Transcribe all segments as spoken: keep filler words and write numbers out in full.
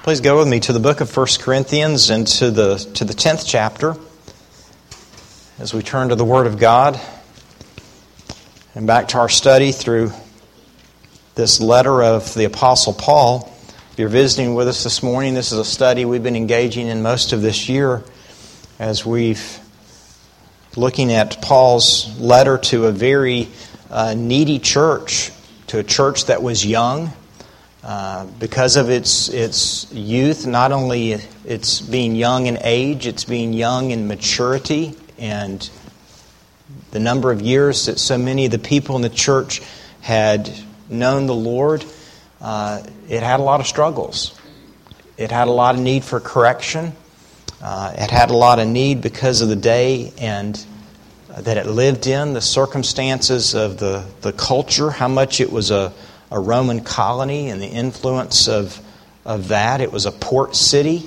Please go with me to the book of First Corinthians and to the to the tenth chapter as we turn to the Word of God and back to our study through this letter of the Apostle Paul. If you're visiting with us this morning, this is a study we've been engaging in most of this year as we've looking at Paul's letter to a very uh, needy church, to a church that was young. Uh, because of its its youth, not only it's being young in age, it's being young in maturity, and the number of years that so many of the people in the church had known the Lord, uh, it had a lot of struggles. It had a lot of need for correction. Uh, it had a lot of need because of the day and that it lived in, the circumstances of the, the culture, how much it was a a Roman colony and the influence of of that. It was a port city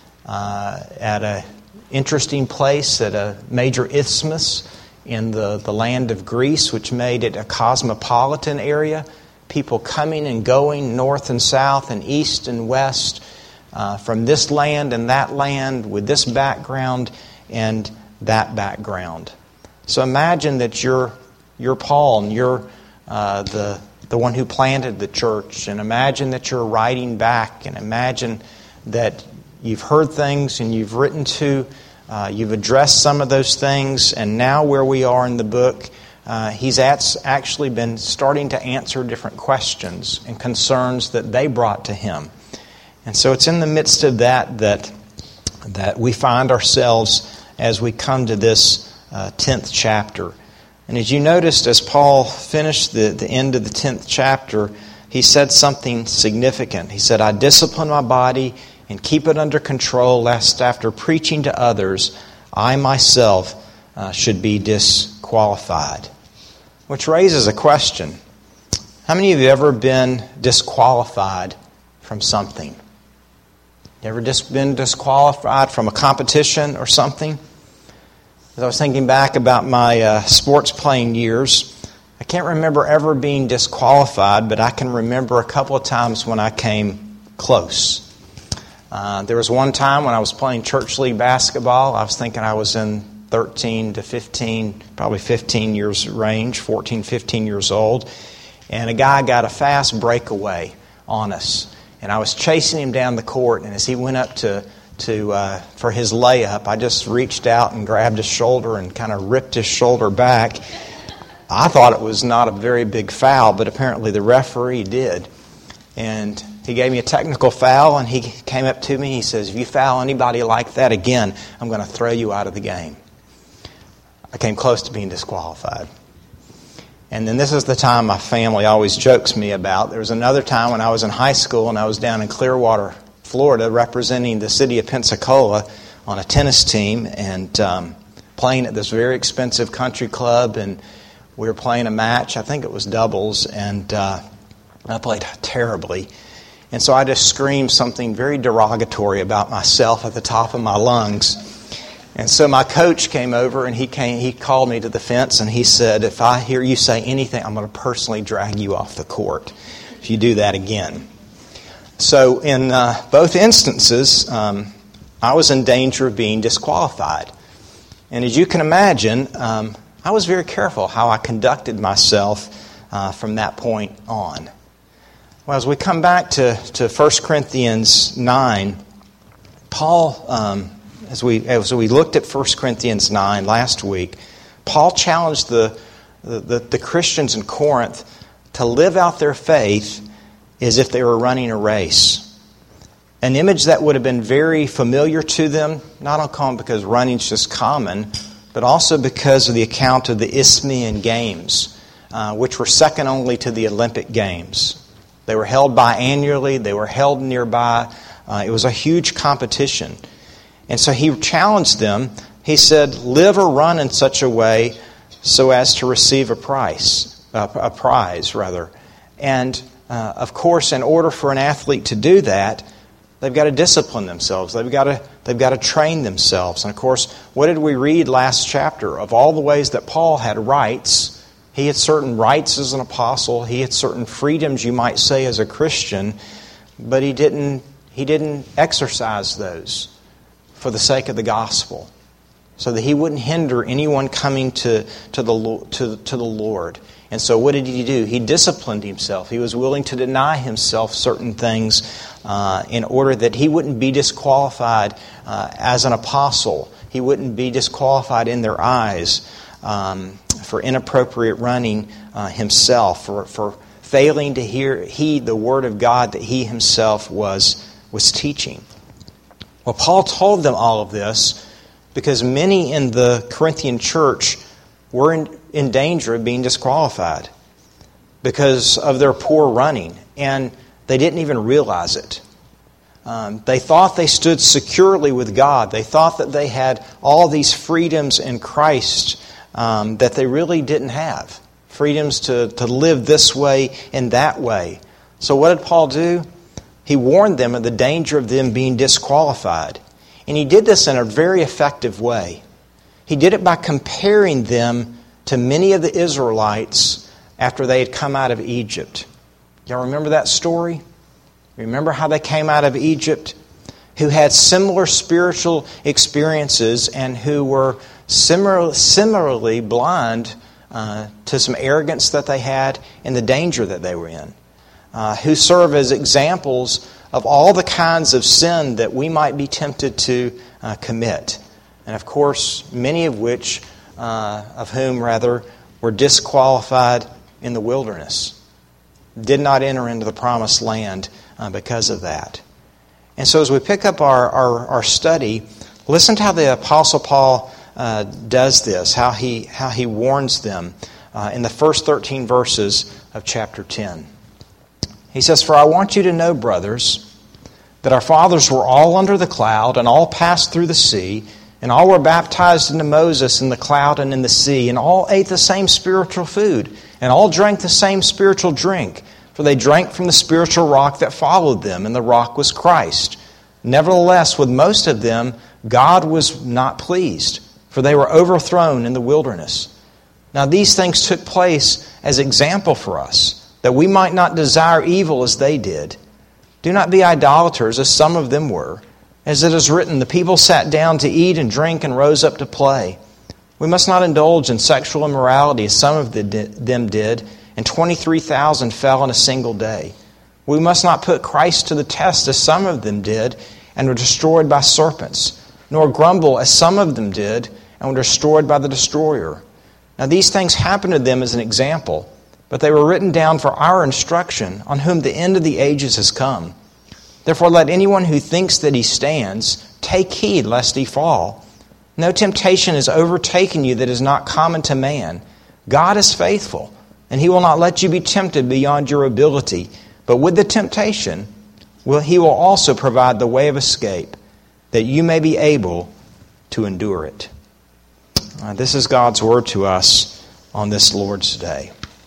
uh, at an interesting place at a major isthmus in the, the land of Greece, which made it a cosmopolitan area. People coming and going north and south and east and west uh, from this land and that land with this background and that background. So imagine that you're, you're Paul and you're uh, the the one who planted the church, and imagine that you're writing back, and imagine that you've heard things and you've written to, uh, you've addressed some of those things, and now where we are in the book, uh, he's at, actually been starting to answer different questions and concerns that they brought to him. And so it's in the midst of that that, that we find ourselves as we come to this uh, tenth chapter. And as you noticed, as Paul finished the, the end of the tenth chapter, he said something significant. He said, I discipline my body and keep it under control, lest after preaching to others, I myself uh, should be disqualified. Which raises a question. How many of you have ever been disqualified from something? You ever dis- been disqualified from a competition or something? As I was thinking back about my uh, sports playing years, I can't remember ever being disqualified, but I can remember a couple of times when I came close. Uh, there was one time when I was playing church league basketball. I was thinking I was in thirteen to fifteen, probably fifteen years range, fourteen, fifteen years old. And a guy got a fast breakaway on us. And I was chasing him down the court, and as he went up to To uh, for his layup, I just reached out and grabbed his shoulder and kind of ripped his shoulder back. I thought it was not a very big foul, but apparently the referee did. And he gave me a technical foul, and he came up to me. He says, if you foul anybody like that again, I'm going to throw you out of the game. I came close to being disqualified. And then this is the time my family always jokes me about. There was another time when I was in high school, and I was down in Clearwater, Florida, representing the city of Pensacola on a tennis team and um, playing at this very expensive country club. And we were playing a match. I think it was doubles, and uh, I played terribly. And so I just screamed something very derogatory about myself at the top of my lungs. And so my coach came over, and he came. He called me to the fence, and he said, if I hear you say anything, I'm going to personally drag you off the court if you do that again. So in uh, both instances, um, I was in danger of being disqualified. And as you can imagine, um, I was very careful how I conducted myself uh, from that point on. Well, as we come back to, to First Corinthians nine, Paul, um, as we as we looked at First Corinthians nine last week, Paul challenged the, the, the, the Christians in Corinth to live out their faith as if they were running a race. An image that would have been very familiar to them, not only because running's just common, but also because of the account of the Isthmian Games, uh, which were second only to the Olympic Games. They were held biannually, they were held nearby. Uh, it was a huge competition. And so he challenged them. He said, live or run in such a way so as to receive a prize, uh, a prize rather. And Uh, of course, in order for an athlete to do that, they've got to discipline themselves. They've got to they've got to train themselves. And of course, what did we read last chapter? Of all the ways that Paul had rights, he had certain rights as an apostle. He had certain freedoms, you might say, as a Christian. But he didn't he didn't exercise those for the sake of the gospel, so that he wouldn't hinder anyone coming to, to, the, to, to the Lord. And so what did he do? He disciplined himself. He was willing to deny himself certain things uh, in order that he wouldn't be disqualified uh, as an apostle. He wouldn't be disqualified in their eyes um, for inappropriate running uh, himself, for, for failing to hear heed the word of God that he himself was, was teaching. Well, Paul told them all of this because many in the Corinthian church were in, in danger of being disqualified because of their poor running, and they didn't even realize it. Um, they thought they stood securely with God. They thought that they had all these freedoms in Christ um, that they really didn't have. Freedoms to, to live this way and that way. So what did Paul do? He warned them of the danger of them being disqualified. And he did this in a very effective way. He did it by comparing them to many of the Israelites after they had come out of Egypt. Y'all remember that story? Remember how they came out of Egypt? Who had similar spiritual experiences and who were similar, similarly blind uh, to some arrogance that they had and the danger that they were in. Uh, who serve as examples of all the kinds of sin that we might be tempted to uh, commit. And of course, many of which, uh, of whom rather, were disqualified in the wilderness. Did not enter into the promised land uh, because of that. And so as we pick up our, our, our study, listen to how the Apostle Paul uh, does this, how he, how he warns them uh, in the first thirteen verses of chapter ten. He says, "For I want you to know, brothers, that our fathers were all under the cloud, and all passed through the sea, and all were baptized into Moses in the cloud and in the sea, and all ate the same spiritual food, and all drank the same spiritual drink. For they drank from the spiritual rock that followed them, and the rock was Christ. Nevertheless, with most of them, God was not pleased, for they were overthrown in the wilderness. Now these things took place as example for us, that we might not desire evil as they did. Do not be idolaters, as some of them were. As it is written, the people sat down to eat and drink and rose up to play. We must not indulge in sexual immorality, as some of them did, and twenty-three thousand fell in a single day. We must not put Christ to the test, as some of them did, and were destroyed by serpents, nor grumble, as some of them did, and were destroyed by the destroyer. Now these things happened to them as an example, but they were written down for our instruction, on whom the end of the ages has come. Therefore let anyone who thinks that he stands take heed lest he fall. No temptation has overtaken you that is not common to man. God is faithful, and He will not let you be tempted beyond your ability. But with the temptation, will He will also provide the way of escape, that you may be able to endure it." Uh, this is God's word to us on this Lord's Day.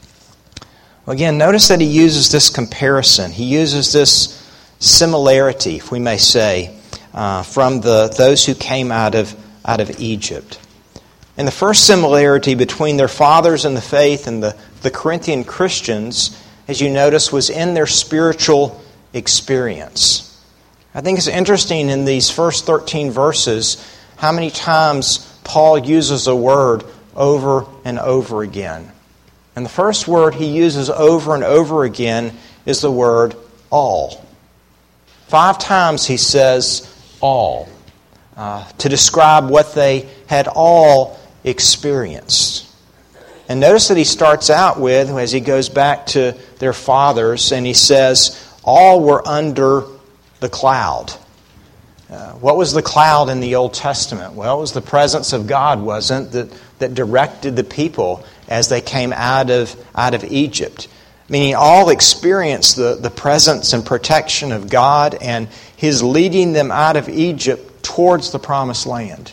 Again, notice that he uses this comparison. He uses this similarity, if we may say, uh, from the those who came out of, out of Egypt. And the first similarity between their fathers in the faith and the, the Corinthian Christians, as you notice, was in their spiritual experience. I think it's interesting in these first thirteen verses how many times Paul uses a word over and over again. And the first word he uses over and over again is the word all. Five times he says all uh, to describe what they had all experienced. And notice that he starts out with, as he goes back to their fathers, and he says, all were under the cloud. Uh, what was the cloud in the Old Testament? Well, it was the presence of God, wasn't it, that, that directed the people as they came out of, out of Egypt. Meaning all experienced the, the presence and protection of God and His leading them out of Egypt towards the promised land.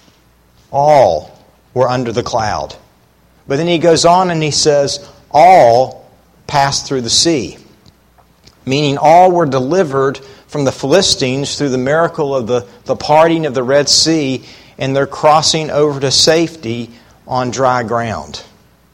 All were under the cloud. But then he goes on and he says, all passed through the sea. Meaning all were delivered from the Philistines through the miracle of the, the parting of the Red Sea and their crossing over to safety on dry ground.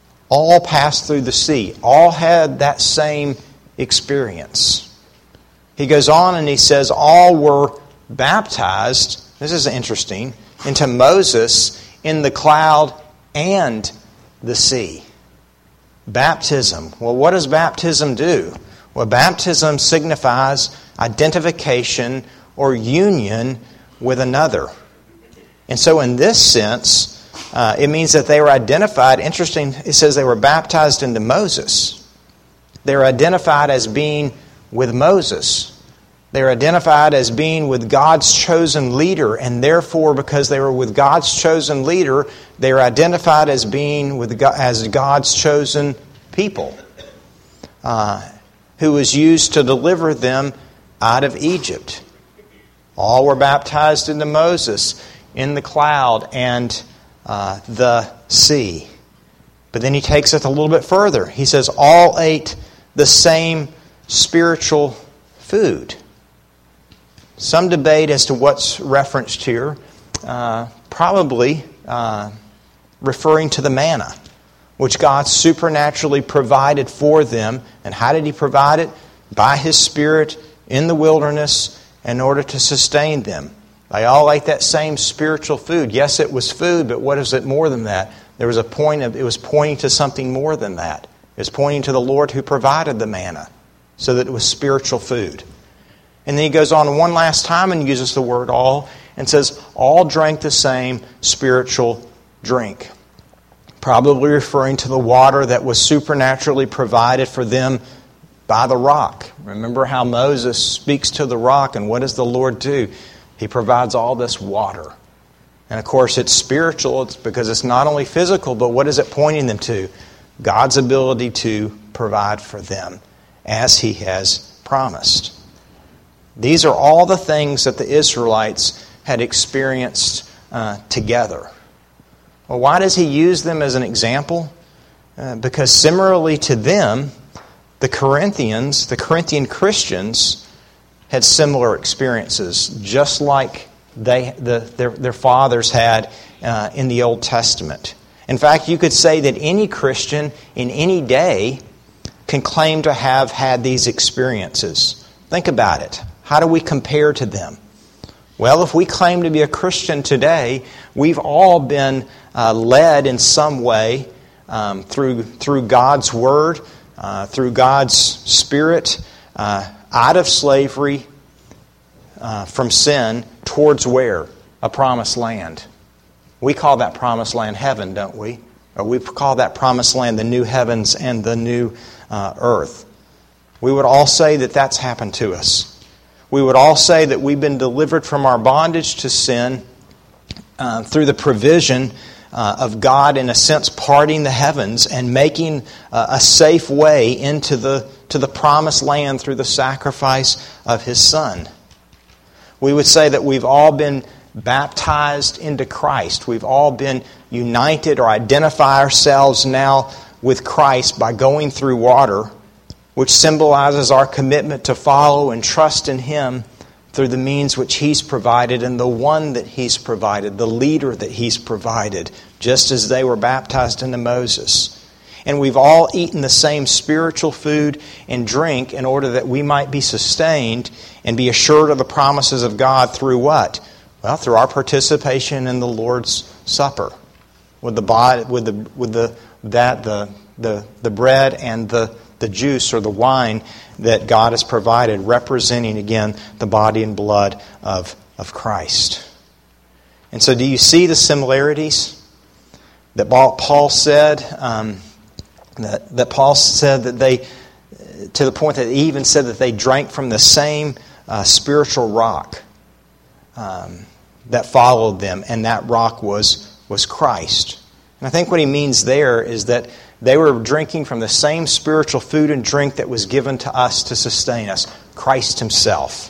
All passed through the sea. All had that same experience. He goes on and he says, all were baptized, this is interesting, into Moses in the cloud and the sea. Baptism. Well, what does baptism do? Well, baptism signifies identification or union with another. And so in this sense, uh, it means that they were identified. Interesting, it says they were baptized into Moses. They were identified as being with Moses. They were identified as being with God's chosen leader, and therefore, because they were with God's chosen leader, they were identified as being with God, as God's chosen people, uh, who was used to deliver them out of Egypt. All were baptized into Moses in the cloud and uh, the sea. But then he takes it a little bit further. He says, all ate the same spiritual food. Some debate as to what's referenced here, uh, probably uh, referring to the manna, which God supernaturally provided for them. And how did He provide it? By His Spirit in the wilderness in order to sustain them. They all ate that same spiritual food. Yes, it was food, but what is it more than that? There was a point of, it was pointing to something more than that. It was pointing to the Lord who provided the manna, so that it was spiritual food. And then he goes on one last time and uses the word all and says, all drank the same spiritual drink. Probably referring to the water that was supernaturally provided for them by the rock. Remember how Moses speaks to the rock, and what does the Lord do? He provides all this water. And of course it's spiritual, it's because it's not only physical, but what is it pointing them to? God's ability to provide for them as He has promised. These are all the things that the Israelites had experienced uh, together. Well, why does he use them as an example? Uh, because similarly to them, the Corinthians, the Corinthian Christians, had similar experiences, just like they, the, their, their fathers had uh, in the Old Testament. In fact, you could say that any Christian in any day can claim to have had these experiences. Think about it. How do we compare to them? Well, if we claim to be a Christian today, we've all been uh, led in some way um, through through God's Word, uh, through God's Spirit, uh, out of slavery uh, from sin towards where? A promised land. We call that promised land heaven, don't we? Or we call that promised land the new heavens and the new uh, earth. We would all say that that's happened to us. We would all say that we've been delivered from our bondage to sin uh, through the provision uh, of God, in a sense, parting the heavens and making uh, a safe way into the to the promised land through the sacrifice of His Son. We would say that we've all been baptized into Christ. We've all been united or identify ourselves now with Christ by going through water, which symbolizes our commitment to follow and trust in Him through the means which He's provided and the one that He's provided, the leader that He's provided, just as they were baptized into Moses. And we've all eaten the same spiritual food and drink in order that we might be sustained and be assured of the promises of God through what? Well, through our participation in the Lord's Supper, with the body, with the with the that the the the bread and the the juice or the wine that God has provided, representing again the body and blood of of Christ. And so, do you see the similarities that Paul said? Um, that that Paul said that they, to the point that he even said that they drank from the same uh, spiritual rock um, that followed them, and that rock was was Christ. And I think what he means there is that they were drinking from the same spiritual food and drink that was given to us to sustain us, Christ Himself.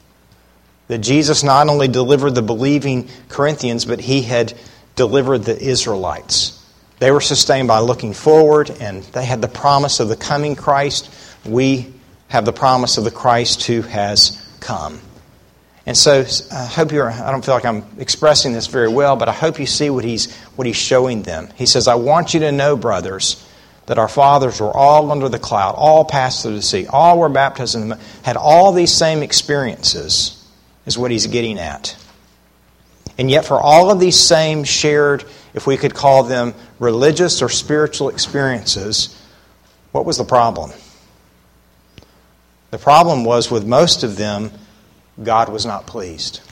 That Jesus not only delivered the believing Corinthians, but He had delivered the Israelites. They were sustained by looking forward, and they had the promise of the coming Christ. We have the promise of the Christ who has come. And so I hope you're, I don't feel like I'm expressing this very well, but I hope you see what he's what he's showing them. He says, I want you to know, brothers, that our fathers were all under the cloud, all passed through the sea, all were baptized in the mountain, had all these same experiences, is what he's getting at. And yet for all of these same shared, if we could call them religious or spiritual experiences, what was the problem? The problem was with most of them, God was not pleased.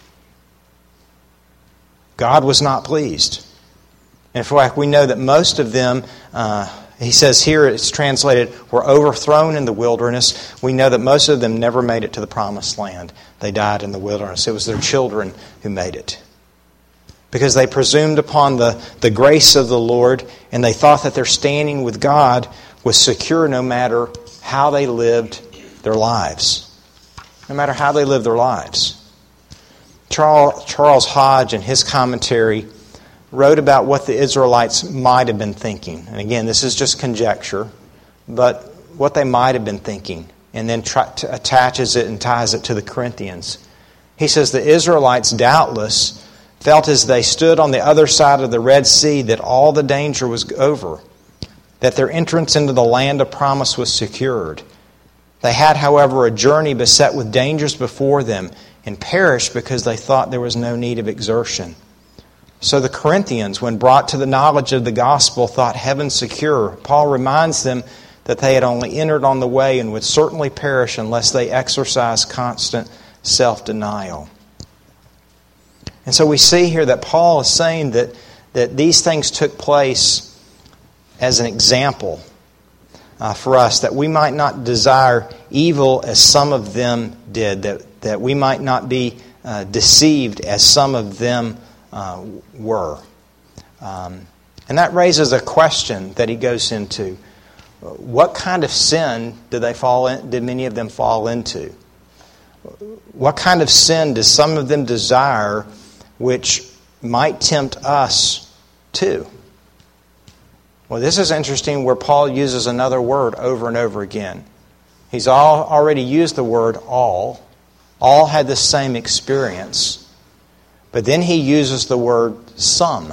God was not pleased. In fact, we know that most of them, uh, he says here it's translated, were overthrown in the wilderness. We know that most of them never made it to the promised land. They died in the wilderness. It was their children who made it. Because they presumed upon the, the grace of the Lord, and they thought that their standing with God was secure no matter how they lived their lives. No matter how they lived their lives. Charles, Charles Hodge, in his commentary, wrote about what the Israelites might have been thinking. And again, this is just conjecture, but what they might have been thinking. And then try, to, attaches it and ties it to the Corinthians. He says the Israelites doubtless felt as they stood on the other side of the Red Sea that all the danger was over, that their entrance into the land of promise was secured. They had, however, a journey beset with dangers before them and perished because they thought there was no need of exertion. So the Corinthians, when brought to the knowledge of the gospel, thought heaven secure. Paul reminds them that they had only entered on the way and would certainly perish unless they exercised constant self-denial. And so we see here that Paul is saying that, that these things took place as an example uh, for us, that we might not desire evil as some of them did, that, that we might not be uh, deceived as some of them uh, were. Um, and that raises a question that he goes into. What kind of sin did they fall in, did many of them fall into? What kind of sin does some of them desire which might tempt us too? Well, this is interesting where Paul uses another word over and over again. He's all, already used the word all. All had the same experience. But then he uses the word some.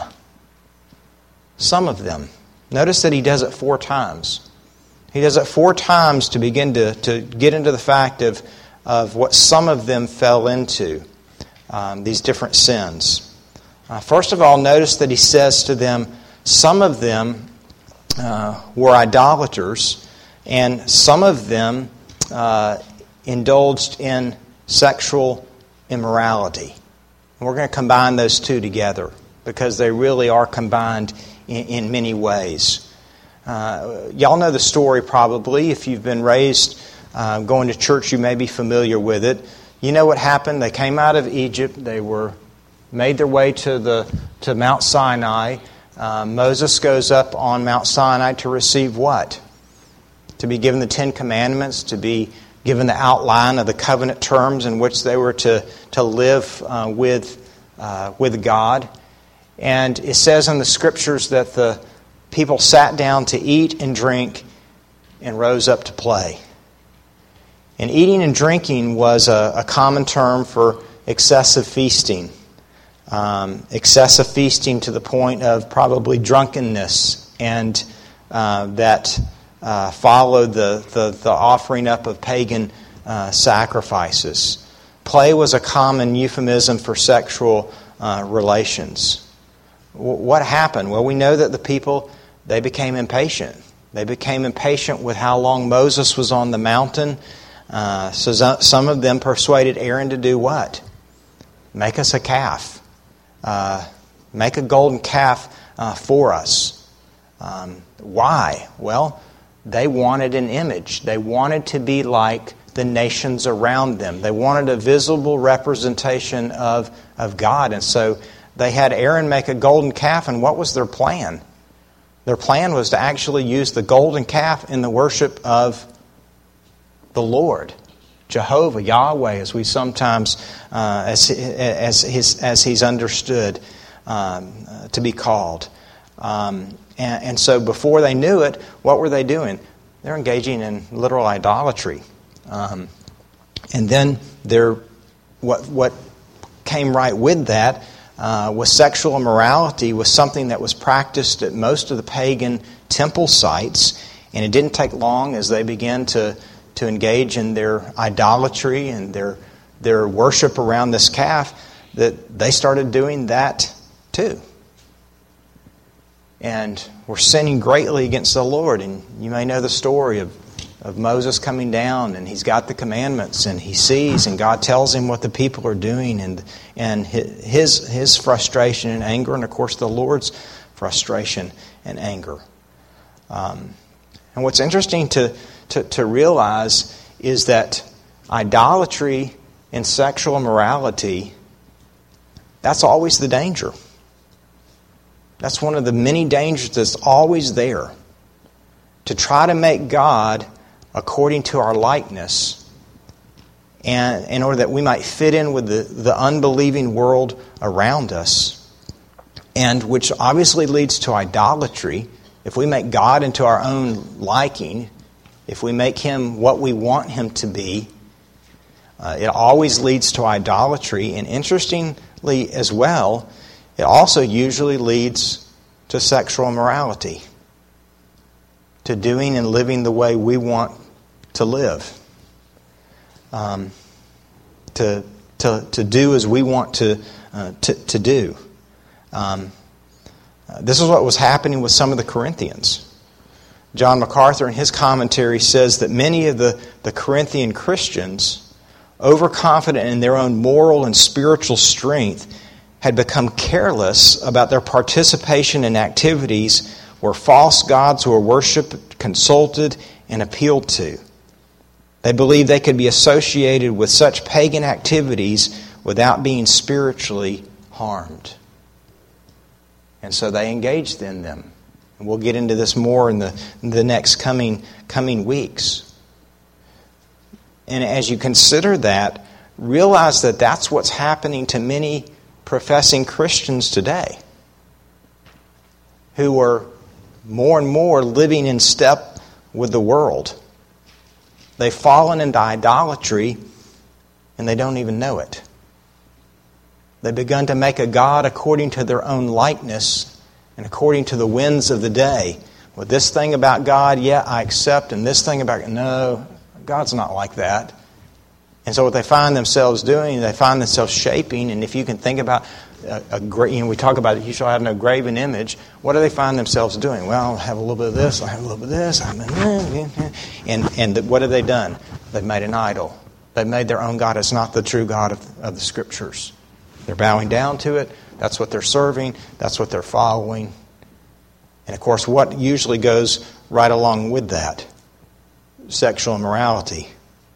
Some of them. Notice that he does it four times. He does it four times to begin to, to get into the fact of, of what some of them fell into. Um, these different sins. Uh, first of all, notice that he says to them, some of them uh, were idolaters, and some of them uh, indulged in sexual immorality. And we're going to combine those two together because they really are combined in, in many ways. Uh, y'all know the story probably. If you've been raised uh, going to church, you may be familiar with it. You know what happened? They came out of Egypt. They were made their way to the to Mount Sinai. Uh, Moses goes up on Mount Sinai to receive what? To be given the Ten Commandments, to be given the outline of the covenant terms in which they were to, to live uh, with, uh, with God. And it says in the Scriptures that the people sat down to eat and drink and rose up to play. And eating and drinking was a, a common term for excessive feasting. Um, excessive feasting to the point of probably drunkenness and uh, that uh, followed the, the, the offering up of pagan uh, sacrifices. Play was a common euphemism for sexual uh, relations. W- what happened? Well, we know that the people, they became impatient. They became impatient with how long Moses was on the mountain. Uh, so some of them persuaded Aaron to do what? Make us a calf. Uh, make a golden calf uh, for us. Um, why? Well, they wanted an image. They wanted to be like the nations around them. They wanted a visible representation of, of God. And so they had Aaron make a golden calf, and what was their plan? Their plan was to actually use the golden calf in the worship of the Lord, Jehovah, Yahweh, as we sometimes, uh, as as his as he's understood um, uh, to be called. Um, and, and so, before they knew it, what were they doing? They're engaging in literal idolatry. Um, and then there, what what came right with that uh, was sexual immorality was something that was practiced at most of the pagan temple sites. And it didn't take long as they began to, to engage in their idolatry and their, their worship around this calf that they started doing that too. And were sinning greatly against the Lord. And you may know the story of, of Moses coming down, and he's got the commandments, and he sees, and God tells him what the people are doing, and and his his frustration and anger, and of course the Lord's frustration and anger. Um, and what's interesting to, to, to realize is that idolatry and sexual immorality, that's always the danger. That's one of the many dangers that's always there. To try to make God according to our likeness, and in order that we might fit in with the, the unbelieving world around us, and which obviously leads to idolatry. If we make God into our own liking, if we make Him what we want Him to be, uh, it always leads to idolatry. And interestingly as well, it also usually leads to sexual immorality, to doing and living the way we want to live, um, to, to, to do as we want to, uh, to, to do. Um, uh, this is what was happening with some of the Corinthians. John MacArthur in his commentary says that many of the, the Corinthian Christians, overconfident in their own moral and spiritual strength, had become careless about their participation in activities where false gods were worshipped, consulted, and appealed to. They believed they could be associated with such pagan activities without being spiritually harmed. And so they engaged in them. And we'll get into this more in the, in the next coming, coming weeks. And as you consider that, realize that that's what's happening to many professing Christians today, who are more and more living in step with the world. They've fallen into idolatry, and they don't even know it. They've begun to make a god according to their own likeness and according to the winds of the day. Well, this thing about God, yeah, I accept, and this thing about, no, God's not like that. And so what they find themselves doing, they find themselves shaping, and if you can think about a, a great, you know, we talk about it, you shall have no graven image. What do they find themselves doing? Well, I'll have a little bit of this, I'll have a little bit of this, and and what have they done? They've made an idol. They've made their own God. It's not the true God of, of the Scriptures. They're bowing down to it. That's what they're serving. That's what they're following. And of course, what usually goes right along with that? Sexual immorality.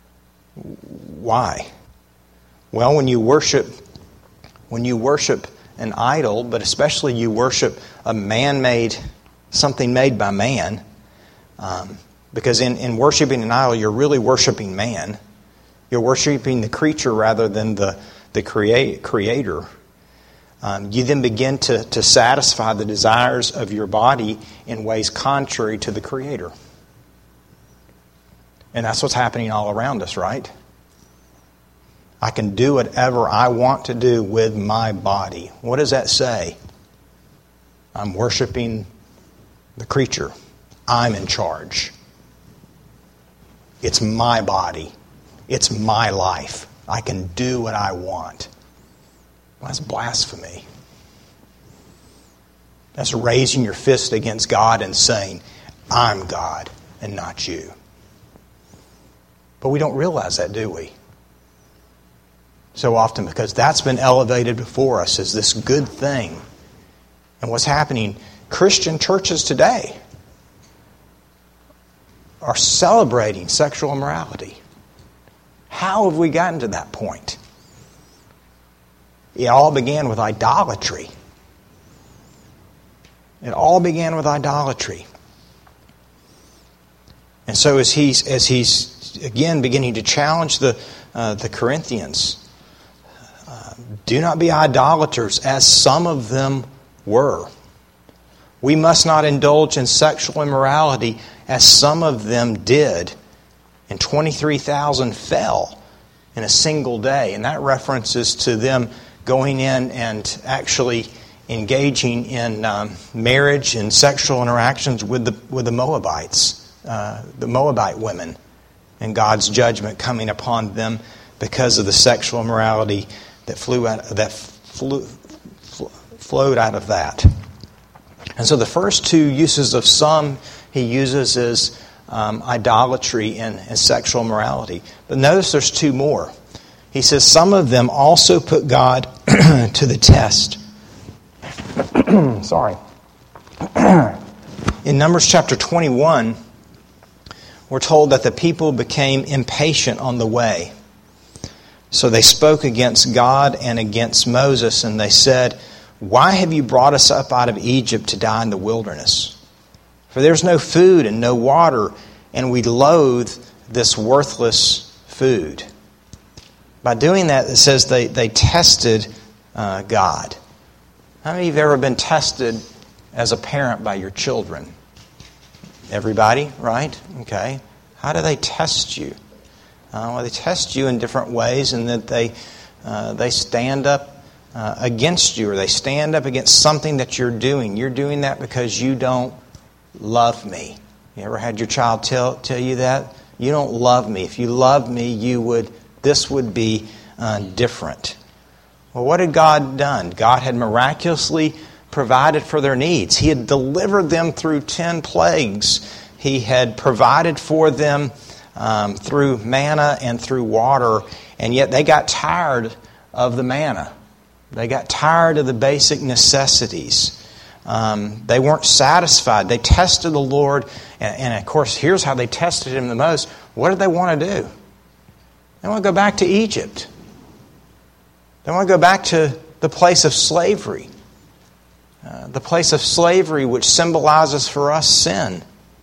Why? Well, when you worship, when you worship an idol, but especially you worship a man-made, something made by man, um, because in, in worshiping an idol, you're really worshiping man. You're worshiping the creature rather than the, the create, creator. Um, you then begin to, to satisfy the desires of your body in ways contrary to the Creator. And that's what's happening all around us, right? I can do whatever I want to do with my body. What does that say? I'm worshiping the creature. I'm in charge. It's my body. It's my life. I can do what I want. Well, that's blasphemy. That's raising your fist against God and saying, I'm God and not you. But we don't realize that, do we? So often, because that's been elevated before us as this good thing. And what's happening, Christian churches today are celebrating sexual immorality. How have we gotten to that point? It all began with idolatry. It all began with idolatry. And so as he's as he's again beginning to challenge the uh, the Corinthians, uh, do not be idolaters, as some of them were. We must not indulge in sexual immorality, as some of them did. And twenty-three thousand fell in a single day. And that references to them going in and actually engaging in um, marriage and sexual interactions with the with the Moabites. uh, the Moabite women and God's judgment coming upon them because of the sexual immorality that flew out, that flew, flew, flowed out of that. And so the first two uses of some he uses is um, idolatry and, and sexual immorality. But notice there's two more. He says some of them also put God to the test. Sorry. In Numbers chapter twenty-one, we're told that the people became impatient on the way. So they spoke against God and against Moses, and they said, "Why have you brought us up out of Egypt to die in the wilderness? For there's no food and no water, and we loathe this worthless food." By doing that, it says they, they tested uh, God. How many of you have ever been tested as a parent by your children? Everybody, right? Okay. How do they test you? Uh, well, they test you in different ways, in that they uh, they stand up uh, against you, or they stand up against something that you're doing. You're doing that because you don't love me. You ever had your child tell tell you that? You don't love me. If you loved me, you would. This would be uh, different. Well, what had God done? God had miraculously provided for their needs. He had delivered them through ten plagues. He had provided for them um, through manna and through water, and yet they got tired of the manna. They got tired of the basic necessities. Um, they weren't satisfied. They tested the Lord, and, and of course, here's how they tested Him the most. What did they want to do? They want to go back to Egypt. They want to go back to the place of slavery. Uh, the place of slavery which symbolizes for us sin.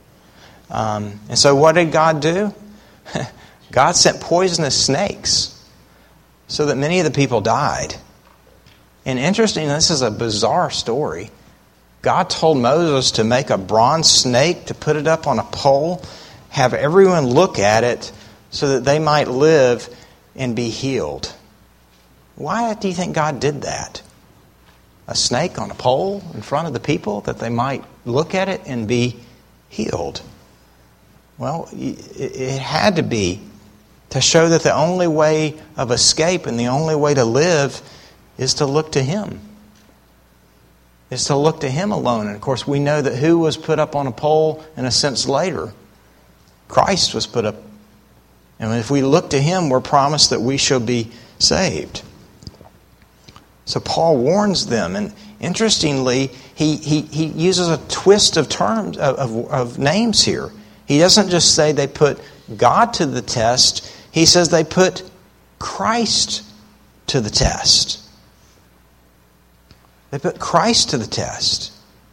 Um, and so what did God do? God sent poisonous snakes so that many of the people died. And interesting, this is a bizarre story. God told Moses to make a bronze snake, to put it up on a pole, have everyone look at it so that they might live and be healed. Why do you think God did that? A snake on a pole in front of the people, that they might look at it and be healed? Well, it had to be to show that the only way of escape and the only way to live is to look to Him. Is to look to Him alone. And of course, we know that who was put up on a pole in a sense later? Christ was put up. And if we look to Him, we're promised that we shall be saved. So Paul warns them, and interestingly, he, he, he uses a twist of terms, of, of, of names here. He doesn't just say they put God to the test, he says they put Christ to the test. They put Christ to the test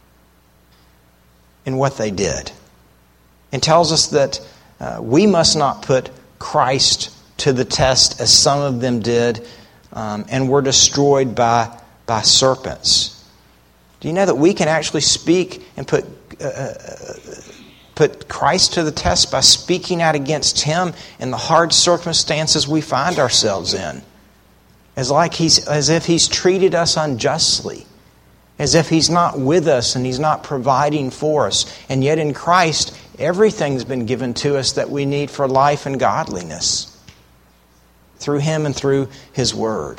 in what they did. And tells us that uh, we must not put Christ to the test as some of them did, um, and were destroyed by, by serpents. Do you know that we can actually speak and put uh, put Christ to the test by speaking out against Him in the hard circumstances we find ourselves in? As like he's, as if He's treated us unjustly. As if He's not with us and He's not providing for us. And yet in Christ, everything's been given to us that we need for life and godliness. Through Him and through His Word.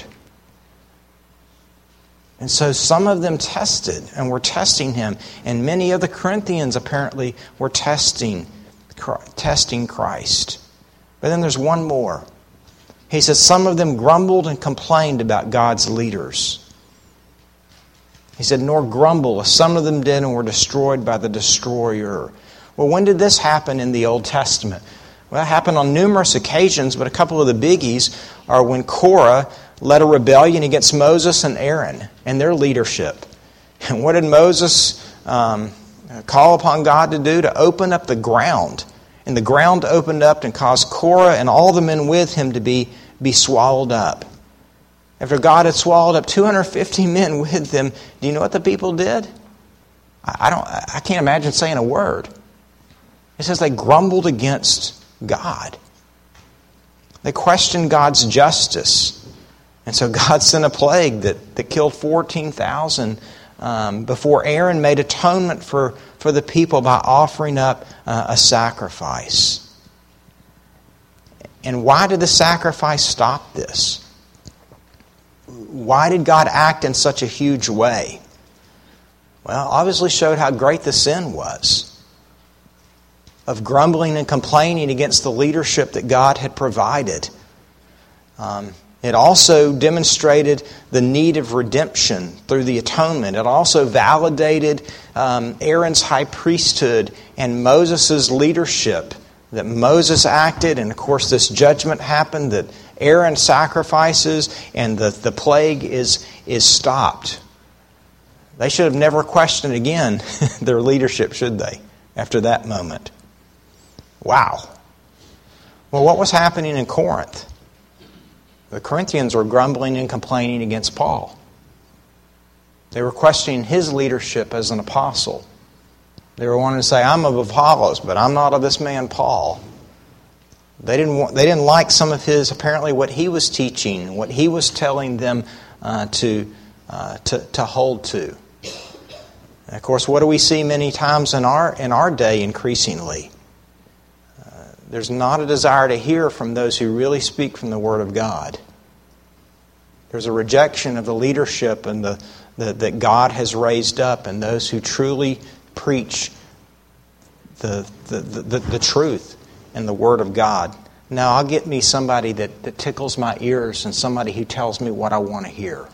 And so some of them tested and were testing Him. And many of the Corinthians apparently were testing, testing Christ. But then there's one more. He says some of them grumbled and complained about God's leaders. He said, nor grumble, as some of them did, and were destroyed by the destroyer. Well, when did this happen in the Old Testament? Well, it happened on numerous occasions, but a couple of the biggies are when Korah led a rebellion against Moses and Aaron and their leadership. And what did Moses um, call upon God to do? To open up the ground. And the ground opened up and caused Korah and all the men with him to be, be swallowed up. After God had swallowed up two hundred fifty men with them, do you know what the people did? I don't. I can't imagine saying a word. It says they grumbled against God. They questioned God's justice. And so God sent a plague that, that killed fourteen thousand um, before Aaron made atonement for, for the people by offering up uh, a sacrifice. And why did the sacrifice stop this? Why did God act in such a huge way? Well, obviously showed how great the sin was of grumbling and complaining against the leadership that God had provided. Um, it also demonstrated the need of redemption through the atonement. It also validated um, Aaron's high priesthood and Moses' leadership, that Moses acted, and of course this judgment happened, that Aaron sacrifices and the, the plague is, is stopped. They should have never questioned again their leadership, should they, after that moment? Wow. Well, what was happening in Corinth? The Corinthians were grumbling and complaining against Paul. They were questioning his leadership as an apostle. They were wanting to say, I'm of Apollos, but I'm not of this man Paul. They didn't want, they didn't like some of his, apparently what he was teaching, what he was telling them uh, to, uh, to to hold to. And of course, what do we see many times in our in our day increasingly? Uh, there's not a desire to hear from those who really speak from the Word of God. There's a rejection of the leadership and the, the that God has raised up, and those who truly preach the the, the, the truth and the Word of God. Now, I'll get me somebody that, that tickles my ears and somebody who tells me what I want to hear.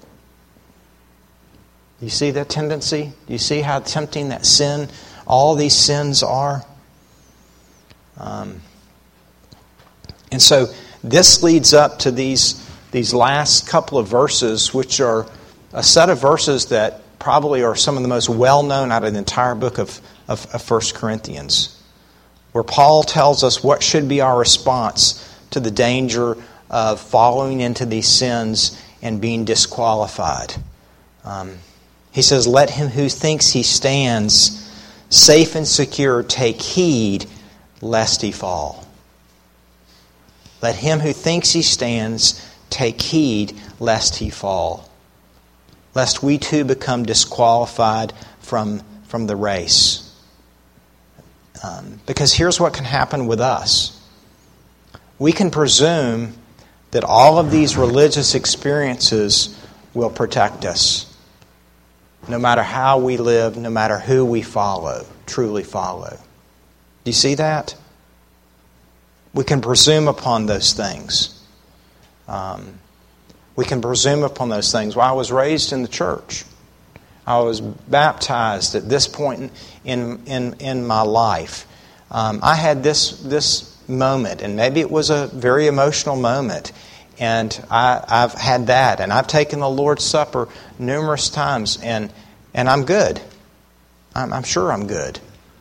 You see that tendency? Do you see how tempting that sin, all these sins are? Um, and so this leads up to these, these last couple of verses, which are a set of verses that probably are some of the most well-known out of the entire book of, of, of First Corinthians, where Paul tells us what should be our response to the danger of falling into these sins and being disqualified. Um, he says, let him who thinks he stands safe and secure take heed lest he fall. Let him who thinks he stands take heed lest he fall. Lest we too become disqualified from, from the race. Um, because here's what can happen with us. We can presume that all of these religious experiences will protect us. No matter how we live, no matter who we follow, truly follow. Do you see that? We can presume upon those things. Um, we can presume upon those things. Well, I was raised in the church. I was baptized at this point in in, in my life. Um, I had this this moment, and maybe it was a very emotional moment, and I, I've had that, and I've taken the Lord's Supper numerous times, and and I'm good. I'm, I'm sure I'm good.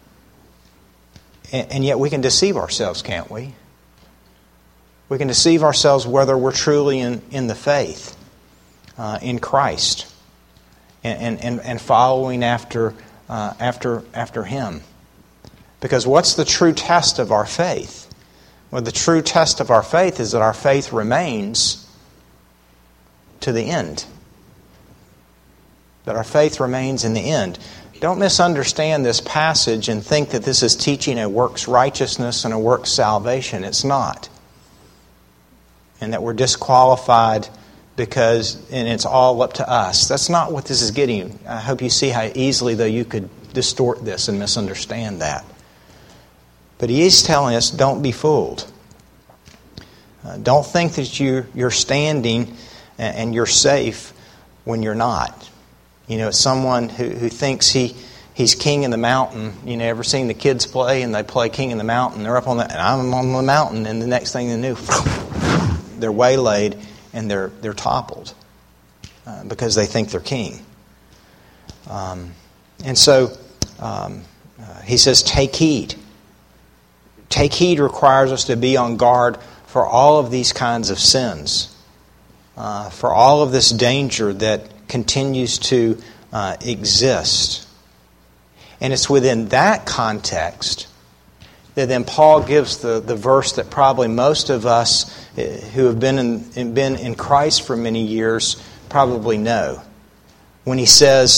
And, and yet we can deceive ourselves, can't we? We can deceive ourselves whether we're truly in, in the faith, uh, in Christ. And, and, and following after uh, after after Him. Because what's the true test of our faith? Well, the true test of our faith is that our faith remains to the end. That our faith remains in the end. Don't misunderstand this passage and think that this is teaching a works righteousness and a works salvation. It's not. And that we're disqualified because, and it's all up to us. That's not what this is getting. I hope you see how easily, though, you could distort this and misunderstand that. But he is telling us, don't be fooled. Uh, don't think that you, you're standing and you're safe when you're not. You know, someone who, who thinks he he's king in the mountain. You know, ever seen the kids play and they play king in the mountain? They're up on the, and I'm on the mountain, and the next thing they knew, they're waylaid and they're they're toppled uh, because they think they're king. Um, and so um, uh, he says, take heed. Take heed requires us to be on guard for all of these kinds of sins, uh, for all of this danger that continues to uh, exist. And it's within that context that then Paul gives the, the verse that probably most of us who have been in, been in Christ for many years probably know. When he says,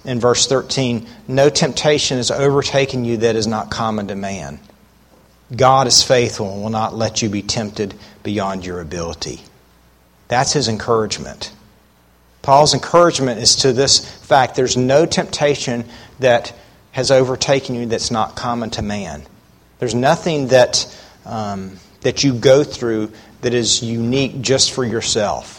in verse thirteen, no temptation has overtaken you that is not common to man. God is faithful and will not let you be tempted beyond your ability. That's his encouragement. Paul's encouragement is to this fact: there's no temptation that has overtaken you that's not common to man. There's nothing that um, that you go through that is unique just for yourself.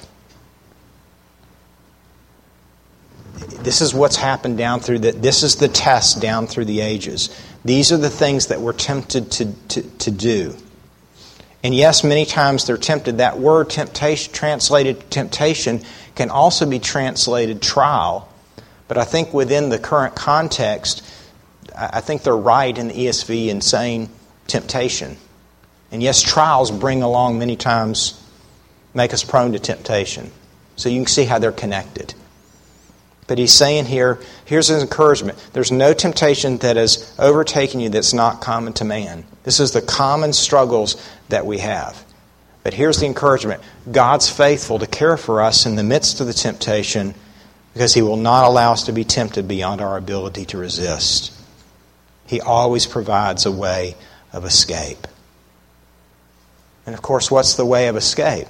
This is what's happened down through the, this is the test down through the ages. These are the things that we're tempted to, to, to do. And yes, many times they're tempted. That word temptation, translated temptation, can also be translated trial. But I think within the current context, I think they're right in the E S V in saying temptation. And yes, trials bring along many times, make us prone to temptation. So you can see how they're connected. But he's saying here, here's his encouragement. There's no temptation that has overtaken you that's not common to man. This is the common struggles that we have. But here's the encouragement. God's faithful to care for us in the midst of the temptation because he will not allow us to be tempted beyond our ability to resist. He always provides a way of escape. And of course, what's the way of escape?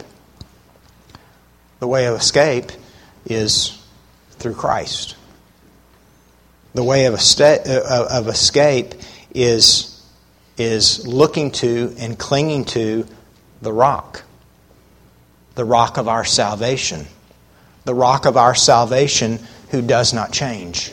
The way of escape is through Christ. The way of, esta- of escape is, is looking to and clinging to the rock. The rock of our salvation. The rock of our salvation who does not change.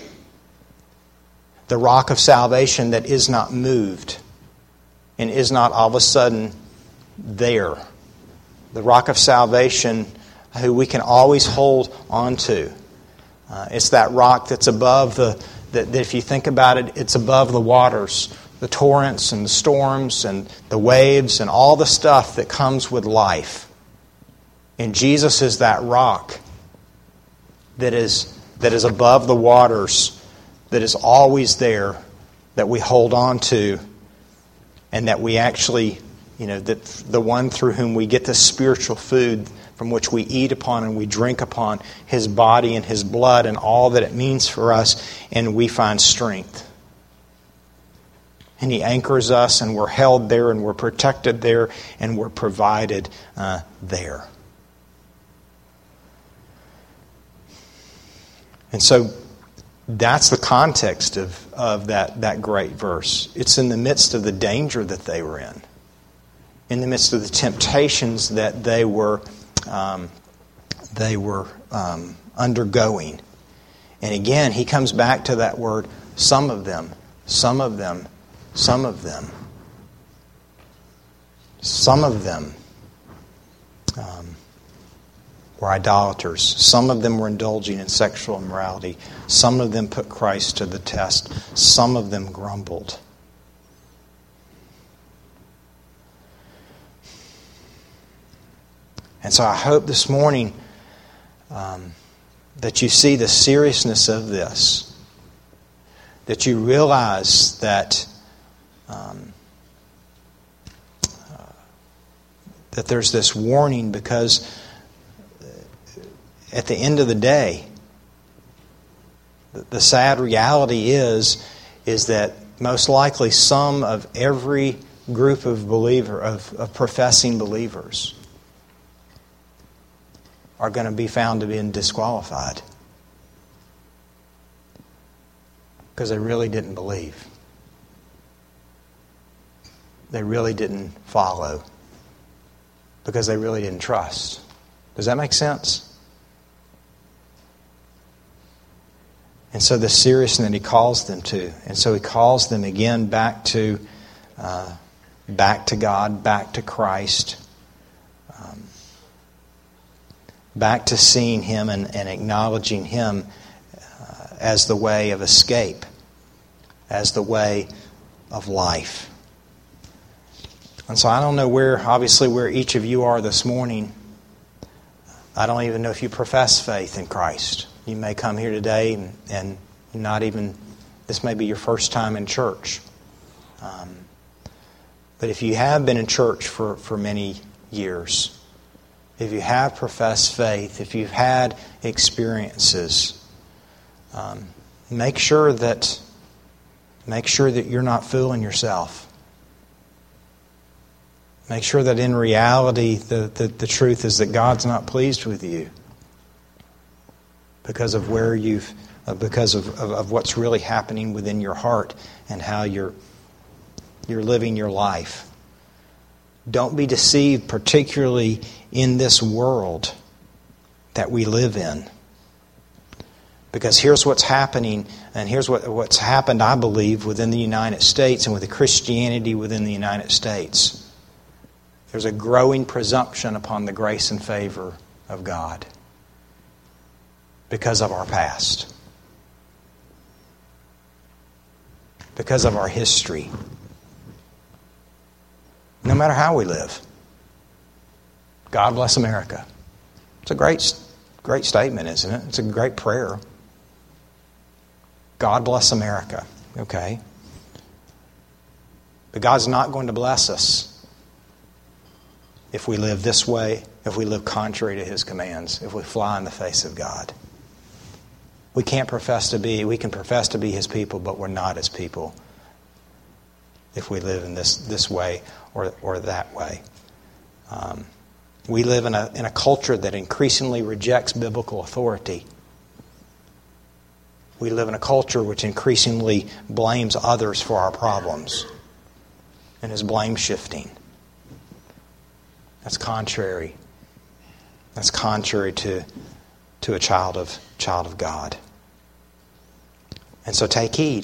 The rock of salvation that is not moved and is not all of a sudden there. The rock of salvation who we can always hold on to. Uh, it's that rock that's above the, that, that if you think about it, it's above the waters, the torrents and the storms and the waves and all the stuff that comes with life. And Jesus is that rock that is, that is above the waters, that is always there, that we hold on to, and that we actually, you know, that the one through whom we get the spiritual food from which we eat upon and we drink upon, his body and his blood and all that it means for us, and we find strength. And he anchors us, and we're held there, and we're protected there, and we're provided uh, there. And so that's the context of, of that, that great verse. It's in the midst of the danger that they were in, in the midst of the temptations that they were Um, they were um, undergoing. And again, he comes back to that word, some of them, some of them, some of them. Some of them um, were idolaters. Some of them were indulging in sexual immorality. Some of them put Christ to the test. Some of them grumbled. And so I hope this morning um, that you see the seriousness of this, that you realize that um, uh, that there's this warning, because at the end of the day, the, the sad reality is is that most likely some of every group of believer of, of professing believers are going to be found to be disqualified because they really didn't believe. They really didn't follow because they really didn't trust. Does that make sense? And so the seriousness that he calls them to, and so he calls them again back to, uh, back to God, back to Christ. Um, Back to seeing him and, and acknowledging him uh, as the way of escape, as the way of life. And so I don't know where, obviously, where each of you are this morning. I don't even know if you profess faith in Christ. You may come here today and, and not even, this may be your first time in church. Um, but if you have been in church for, for many years, if you have professed faith, if you've had experiences, um, make sure that make sure that you're not fooling yourself. Make sure that in reality the, the, the truth is that God's not pleased with you because of where you've uh, because of, of, of what's really happening within your heart and how you're you're living your life. Don't be deceived, particularly in this world that we live in. Because here's what's happening, and here's what, what's happened, I believe, within the United States and with the Christianity within the United States. There's a growing presumption upon the grace and favor of God because of our past, because of our history. No matter how we live. God bless America. It's a great, great statement, isn't it? It's a great prayer. God bless America. Okay. But God's not going to bless us if we live this way, if we live contrary to His commands, if we fly in the face of God. We can't profess to be, we can profess to be His people, but we're not His people if we live in this, this way or, or that way. Um, we live in a, in a culture that increasingly rejects biblical authority. We live in a culture which increasingly blames others for our problems and is blame shifting. That's contrary. That's contrary to, to a child of child of God. And so take heed.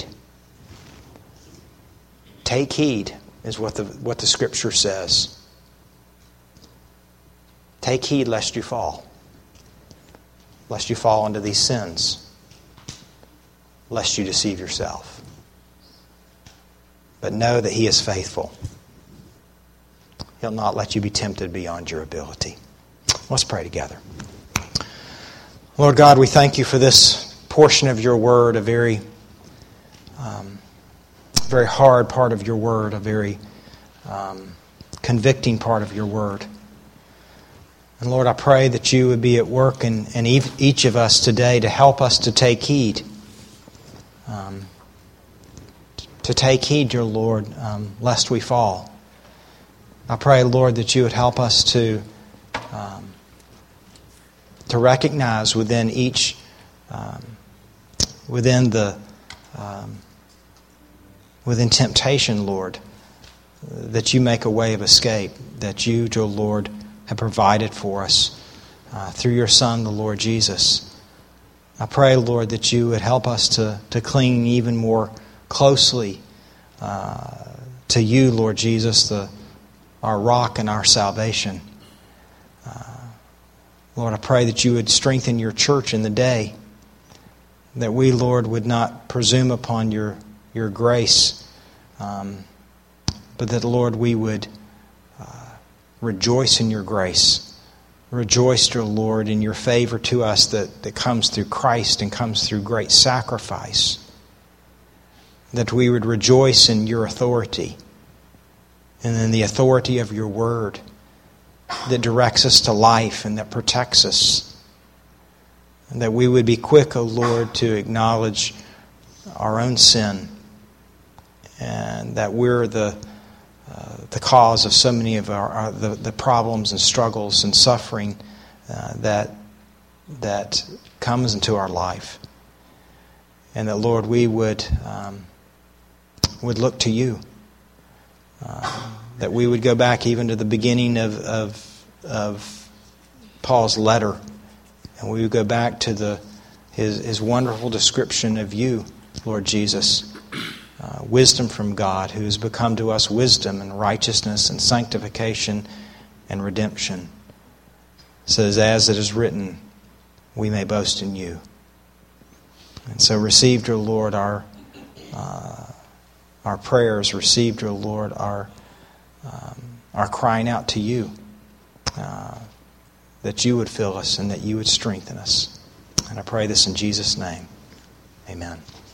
Take heed is what the what the Scripture says. Take heed lest you fall. Lest you fall into these sins. Lest you deceive yourself. But know that He is faithful. He'll not let you be tempted beyond your ability. Let's pray together. Lord God, we thank You for this portion of Your Word, a very, um, very hard part of Your Word, a very um, convicting part of Your Word. And Lord, I pray that You would be at work in, in each of us today to help us to take heed. Um, to take heed, Dear Lord, um, lest we fall. I pray, Lord, that You would help us to um, to recognize within each, um, within the, um, within temptation, Lord, that You make a way of escape, that You, dear Lord, have provided for us uh, through Your Son, the Lord Jesus. I pray, Lord, that You would help us to, to cling even more closely uh, to You, Lord Jesus, the our rock and our salvation. Uh, Lord, I pray that You would strengthen Your church in the day, that we, Lord, would not presume upon Your, your grace, um, but that, Lord, we would uh, rejoice in Your grace. Rejoice, dear Lord, in Your favor to us that, that comes through Christ and comes through great sacrifice. That we would rejoice in Your authority and in the authority of Your Word that directs us to life and that protects us. And that we would be quick, O Lord, to acknowledge our own sin and that we're the uh, the cause of so many of our, our the, the problems and struggles and suffering uh, that that comes into our life. And that, Lord, we would um, would look to You. Uh, that we would go back even to the beginning of, of of Paul's letter, and we would go back to the his his wonderful description of You, Lord Jesus, uh, wisdom from God, who has become to us wisdom and righteousness and sanctification and redemption. It says, as it is written, we may boast in You. And so receive, dear Lord, our uh, our prayers. Receive, dear Lord, our um, our crying out to You, uh, that You would fill us and that You would strengthen us. And I pray this in Jesus' name. Amen.